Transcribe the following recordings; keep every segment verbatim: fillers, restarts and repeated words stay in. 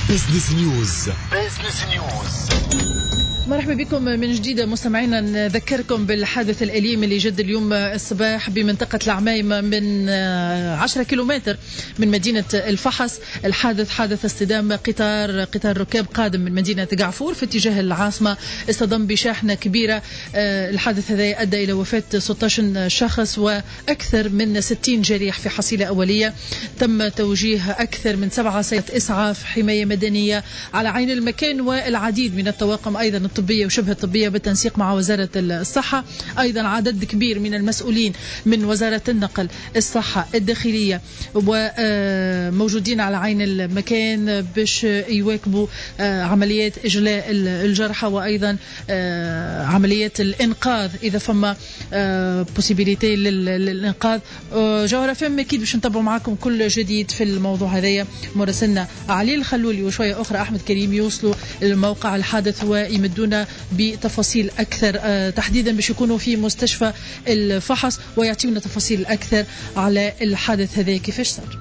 بزنس نيوز. بزنس نيوز. مرحبا بكم من جديد مستمعينا. نذكركم بالحادث الأليم اللي جد اليوم الصباح بمنطقة العمايم من عشرة كيلومتر من مدينة الفحص. الحادث حادث اصطدام قطار قطار ركاب قادم من مدينة قعفور في اتجاه العاصمة، اصطدم بشاحنة كبيرة. الحادث هذا أدى إلى وفاة ستة عشر شخص وأكثر من ستين جريح في حصيلة أولية. تم توجيه أكثر من سبعة سيارات إسعاف حماية مدنية على عين المكان، والعديد من الطواقم أيضا الطبية وشبه الطبية بالتنسيق مع وزارة الصحة. أيضا عدد كبير من المسؤولين من وزارة النقل، الصحة، الداخلية وموجودين على عين المكان باش يواكبوا عمليات إجلاء الجرحى وأيضا عمليات الإنقاذ إذا فما بوسيبيليتي للإنقاذ. جوهرة فم أكيد باش نتابعوا معكم كل جديد في الموضوع هذايا. مراسلنا علي الخلولي وشوية أخرى أحمد كريم يوصلوا الموقع الحادث ويمدون بتفاصيل أكثر، تحديدا باش يكونوا في مستشفى الفحص ويعطيونا تفاصيل أكثر على الحادث هذا كيفاش صار.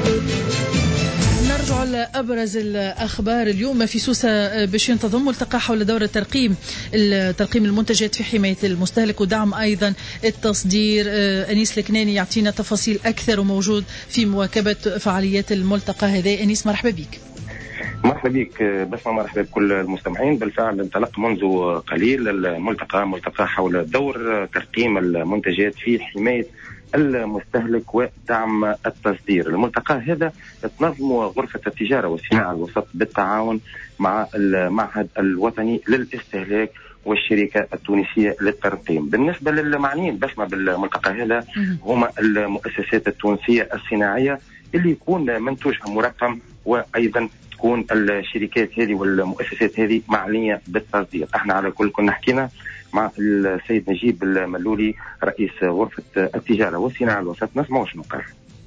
نرجع لأبرز الأخبار اليوم. في سوسة باش ينتظم ملتقى حول دور الترقيم ترقيم المنتجات في حماية المستهلك ودعم أيضا التصدير. أنيس الكناني يعطينا تفاصيل أكثر وموجود في مواكبة فعاليات الملتقى هذا. أنيس مرحبا بك. مرحبا بك بسمة، مرحبا بكل المستمعين. بالفعل انطلق منذ قليل الملتقى ملتقى حول دور ترقيم المنتجات في حماية المستهلك ودعم التصدير. الملتقى هذا تنظم غرفة التجارة والصناعة الوسط بالتعاون مع المعهد الوطني للاستهلاك والشركة التونسية للترقيم. بالنسبة للمعنيين بسمة بالملتقى هذا هما المؤسسات التونسية الصناعية اللي يكون منتوجها مرقم، وأيضا تكون الشركات هذه والمؤسسات هذه معنية بالتصدير. احنا على كل كنا حكينا مع السيد نجيب الملولي رئيس غرفة التجارة والصناعة الوسط، نسمعوا شنو قال.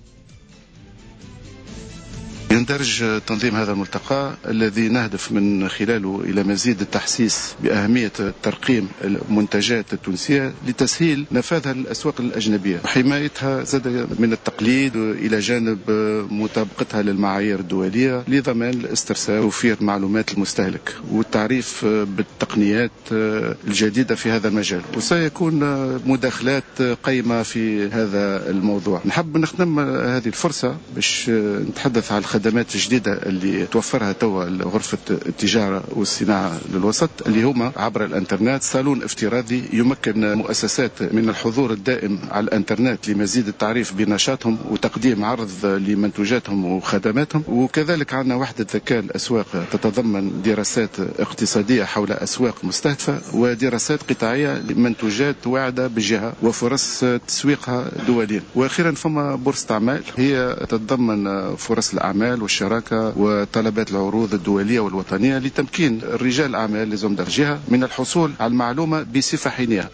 يندرج تنظيم هذا الملتقى الذي نهدف من خلاله إلى مزيد التحسيس بأهمية ترقيم المنتجات التونسية لتسهيل نفاذها للأسواق الأجنبية وحمايتها زاد من التقليد إلى جانب مطابقتها للمعايير الدولية لضمان الاسترسال وتوفير معلومات المستهلك والتعريف بالتقنيات الجديدة في هذا المجال. وسيكون مداخلات قيمة في هذا الموضوع. نحب نختم هذه الفرصة باش نتحدث عن الخدمات الجديدة اللي توفرها توا غرفة التجارة والصناعة للوسط، اللي هما عبر الانترنت صالون افتراضي يمكن مؤسسات من الحضور الدائم على الانترنت لمزيد التعريف بنشاطهم وتقديم عرض لمنتوجاتهم وخدماتهم. وكذلك عندنا وحدة ذكاء الأسواق تتضمن دراسات اقتصادية حول أسواق مستهدفة ودراسات قطاعية لمنتوجات واعدة بجهة وفرص تسويقها دوليا. وأخيرا فما بورصة أعمال هي تتضمن فرص الأعمال والشراكة وطلبات العروض الدولية والوطنية لتمكين الرجال الأعمال لزمدر الجهة من الحصول على المعلومة بصفة حينية.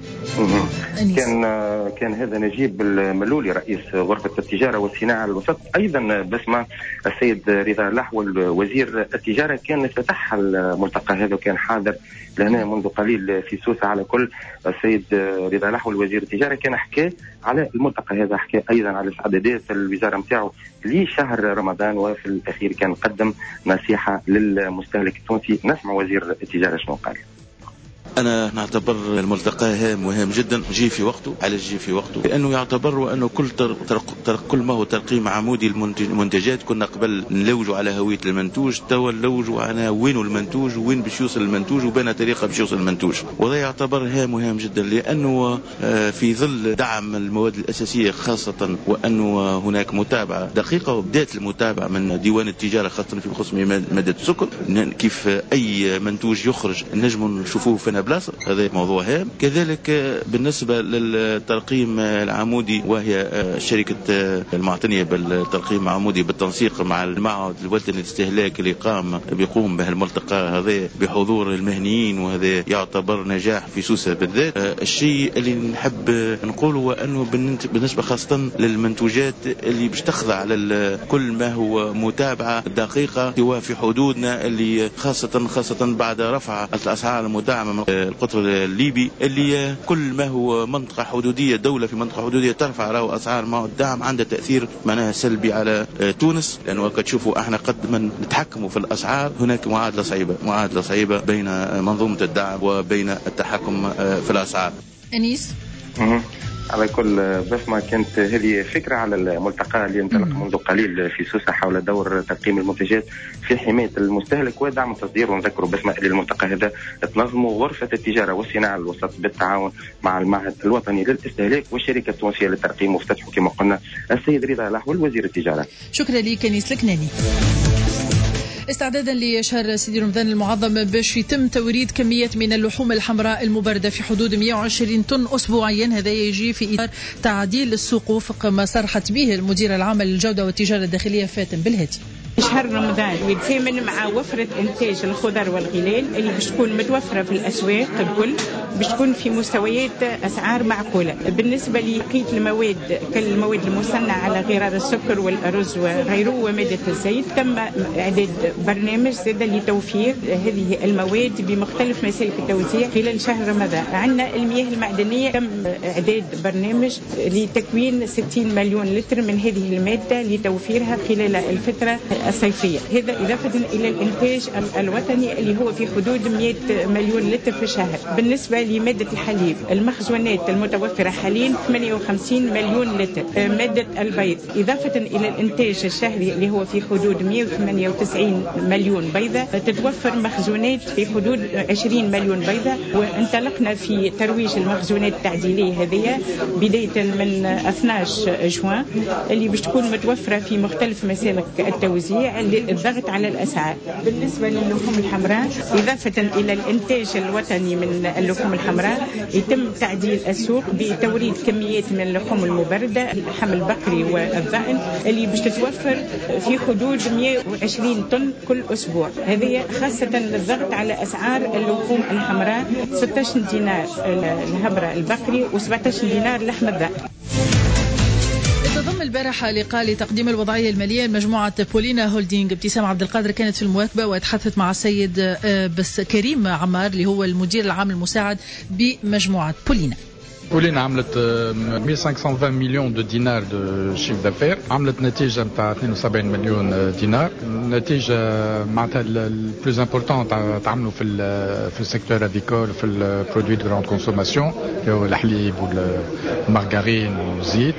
كان كان هذا نجيب الملولي رئيس غرفة التجارة والصناعة الوسط. أيضا بسمة السيد رضا الأحول وزير التجارة كان افتتح الملتقى هذا وكان حاضر لهنا منذ قليل في سوسة. على كل السيد رضا الأحول وزير التجارة كان حكى على الملتقى هذا، حكى أيضا على استعدادات الوزارة متاعه لشهر رمضان، وفي الأخير كان قدم نصيحة للمستهلك التونسي. نسمع وزير التجارة شنو قال. أنا نعتبر الملتقى هام وهام جدا، جي في وقته. على جي في وقته لأنه يعتبر وأنه كل ترق ترق كل ما هو ترقيم عمودي المنتجات. كنا قبل نلوجوا على هوية المنتوج، توا نلوجوا على وين المنتوج وين باش يوصل المنتوج وبين طريقة باش يوصل المنتوج. وهذا يعتبر هام وهام جدا لأنه في ظل دعم المواد الأساسية خاصة، وأنه هناك متابعة دقيقة وبدأت المتابعة من ديوان التجارة خاصة في قسم مادة السكر، كيف أي منتوج يخرج نجم نشوفوه فينا بلاصة. هذا موضوع هام. كذلك بالنسبة للترقيم العمودي، وهي شركة المعتنية بالترقيم العمودي بالتنسيق مع المعهد الوطني للاستهلاك اللي قام بيقوم به الملتقى هذا بحضور المهنيين، وهذا يعتبر نجاح في سوسة بالذات. الشيء اللي نحب نقوله هو أنه بالنسبة خاصة للمنتوجات اللي باش تخضع على كل ما هو متابعة دقيقة سواء في حدودنا اللي خاصة خاصة بعد رفع الأسعار المدعمة القطر الليبي اللي كل ما هو منطقة حدودية، دولة في منطقة حدودية ترفع له أسعار ما الدعم عنده تأثير معناها سلبي على تونس، لأنه كتشوفوا احنا قد من نتحكموا في الأسعار هناك معادلة صعيبة معادلة صعيبة بين منظومة الدعم وبين التحكم في الأسعار. أنيس على كل بسمة كانت هذه فكرة على الملتقى اللي انطلق منذ قليل في سوسة حول دور تقييم المنتجات في حماية المستهلك ودعم التصدير. ونذكروا بسمة اللي الملتقى هذا تنظمه غرفة التجارة والصناعة الوسط بالتعاون مع المعهد الوطني للاستهلاك والشركة التونسية للترقيم، وافتتحوا كما قلنا السيد رضا لحول وزير التجارة. شكرا لك أنيس الكناني. استعدادا لشهر سيدي رمضان المعظم باش يتم توريد كميات من اللحوم الحمراء المبردة في حدود مئة وعشرين طن أسبوعيا. هذا يجي في إطار تعديل السوق وفق ما صرحت به المدير العام للجودة والتجارة الداخلية فاتن بالهاتي. شهر رمضان يتزامن مع وفرة إنتاج الخضر والغلال اللي باش تكون متوفرة في الأسواق الكل، باش تكون في مستويات أسعار معقولة. بالنسبة لبقية المواد كالمواد المصنعة على غرار السكر والأرز وغيره ومادة الزيت، تم إعداد برنامج زاد لتوفير هذه المواد بمختلف مسالك التوزيع خلال شهر رمضان. عندنا المياه المعدنية تم إعداد برنامج لتكوين ستين مليون لتر من هذه المادة لتوفيرها خلال الفترة الصيفية، هذا إضافة إلى الإنتاج الوطني اللي هو في حدود مئة مليون لتر في الشهر. بالنسبة لمادة الحليب المخزونات المتوفرة حاليا ثمانية وخمسين مليون لتر. مادة البيض إضافة إلى الإنتاج الشهري اللي هو في حدود مئة وثمانية وتسعين مليون بيضة، تتوفر مخزونات في حدود عشرين مليون بيضة. وانطلقنا في ترويج المخزونات التعديلية هذه بداية من اثناش جوان اللي باش تكون متوفرة في مختلف مسالك التوزيع الضغط على الأسعار. بالنسبة للحوم الحمراء إضافة إلى الإنتاج الوطني من اللحوم الحمراء يتم تعديل السوق بتوريد كميات من اللحوم المبردة، اللحم البقري والضأن اللي باش تتوفر في حدود مئة وعشرين طن كل أسبوع. هذه خاصة للضغط على أسعار اللحوم الحمراء، ستة عشر دينار الهبرة البقري وسبعة عشر دينار لحم الضأن. تضم البارحة لقاء لتقديم الوضعية المالية لمجموعة بولينا هولدينج. ابتسام عبد القادر كانت في المواكبة وتحدثت مع السيد بس كريم عمار اللي هو المدير العام المساعد بمجموعة بولينا. بولينا عملت مئة وخمسة وعشرين مليون دو دينار دو شيف دافير، عملت نتيجة متاع اثنين وسبعين مليون دينار. النتيجة معناتها البلوز امبورطون تعملوا في في السيكتور افيكول في البرودوي دو غراند كونسوماسيون اللي هو الحليب والمارغرين والزيت.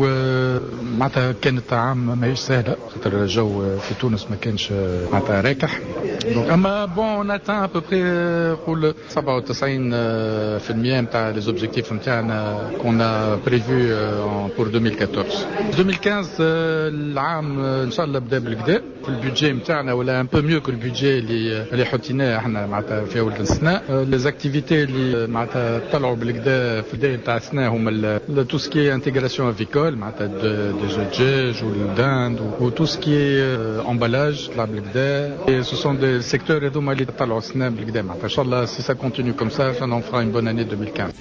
ومعناتها كانت عام ماهيش سهلة خاطر الجو في تونس ما كانش معناتها راكح. اما بون ناتان ابوبري قول سبعة وتسعين بالمئة نتاع لي زوبجيكتيف نتاعنا qu'on a prévu pour deux mille quatorze. deux mille quinze العام ان شاء الله بدا بالكدا في البيدجي نتاعنا ولا ان بو ميو كو البيدجي اللي اللي حطيناه احنا معناتها في اول السنه. لي زاكتيفيتي اللي معناتها طلعوا بالكدا في البدايه نتاع السنه هما تو سكي انتيغراسيون افيكول معناتها دي دجاج والداند و تو سكي امبالاج طلع بالكدا. سو سون دي سيكتور هذوما اللي طلعوا السنه بالكدا معناتها ان شاء الله سي سا كونتينيو كوم سا فان فرا اون بون اني deux mille quinze.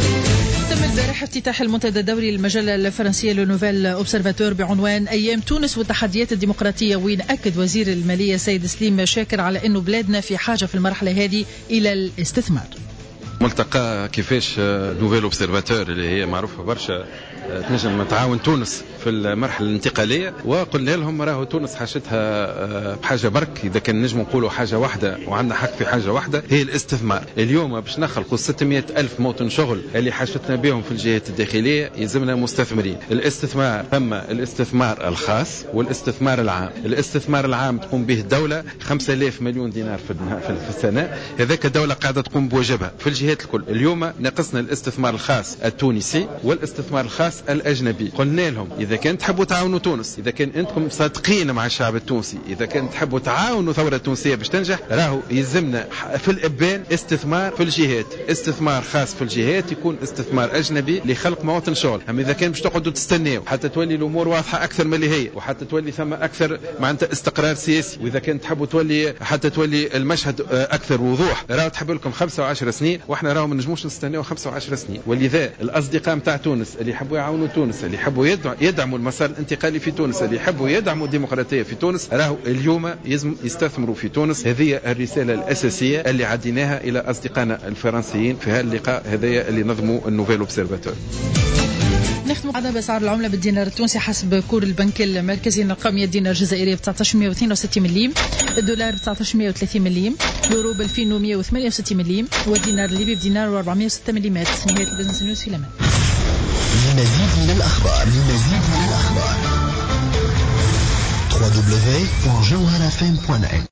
تم البارح افتتاح المنتدى الدوري للمجلة الفرنسية لو نوفيل اوبسرفاتور بعنوان أيام تونس والتحديات الديمقراطية، وين أكد وزير المالية سيد سليم شاكر على أنه بلادنا في حاجة في المرحلة هذه إلى الاستثمار. ملتقى كيفاش نوفيل اوبسرفاتور اللي هي معروفة برشا تنجم تعاون تونس في المرحلة الانتقالية، وقلنا لهم راهو تونس حاجتها بحاجة برك. إذا كان نجم نقولوا حاجة واحدة وعندنا حق في حاجة واحدة هي الاستثمار. اليوم باش نخلقوا ستمئة ألف موطن شغل اللي حاجتنا بهم في الجهات الداخلية يلزمنا مستثمرين. الاستثمار ثم الاستثمار الخاص والاستثمار العام. الاستثمار العام تقوم به الدولة خمسة آلاف مليون دينار في السنة، هذاك الدولة قاعدة تقوم بواجبها في الجهات الكل. اليوم ناقصنا الاستثمار الخاص التونسي والاستثمار الخاص الأجنبي. قلنا لهم إذا كان تحبوا تعاونوا تونس، إذا كان أنتم صادقين مع الشعب التونسي، إذا كان تحبوا تعاونوا ثورة تونسية باش تنجح، راهو يلزمنا في الإبان استثمار في الجهات، استثمار خاص في الجهات يكون استثمار أجنبي لخلق مواطن شغل. أما إذا كان باش تقعدوا تستناو حتى تولي الأمور واضحة أكثر من اللي هي وحتى تولي ثم أكثر معناتها استقرار سياسي، وإذا كان تحبوا تولي حتى تولي المشهد أكثر وضوح، راهو تحب لكم خمسة وعشر سنين، وإحنا راهو ما نجموش نستناو خمسة وعشر سنين. ولذا الأصدقاء متاع تونس اللي يحبوا يحبوا يعاونوا تونس، اللي يحبوا يدعموا المسار الانتقالي في تونس، اللي يحبوا يدعموا الديمقراطية في تونس، راهو اليوم يلزم يستثمروا في تونس. هذه الرسالة الأساسية اللي عديناها إلى أصدقائنا الفرنسيين في هذا اللقاء هذايا اللي نظموا النوفيل اوبسيرفاتور. نختم بعدها بأسعار العملة بالدينار التونسي حسب كور البنك المركزي. الأرقام الدينار الجزائري ب تسعة عشر مئة واثنين وستين مليم، الدولار ب تسعة عشر مئة وثلاثين مليم، اليورو ب ألفين ومئة وثمانية وستين مليم، والدينار الليبي بدينار وأربعمئة وستة مليمات. نهاية البزنس نيوز في الأمان. للمزيد من الأخبار للمزيد من الأخبار دبليو دبليو دبليو دوت جوهرة إف إم دوت نت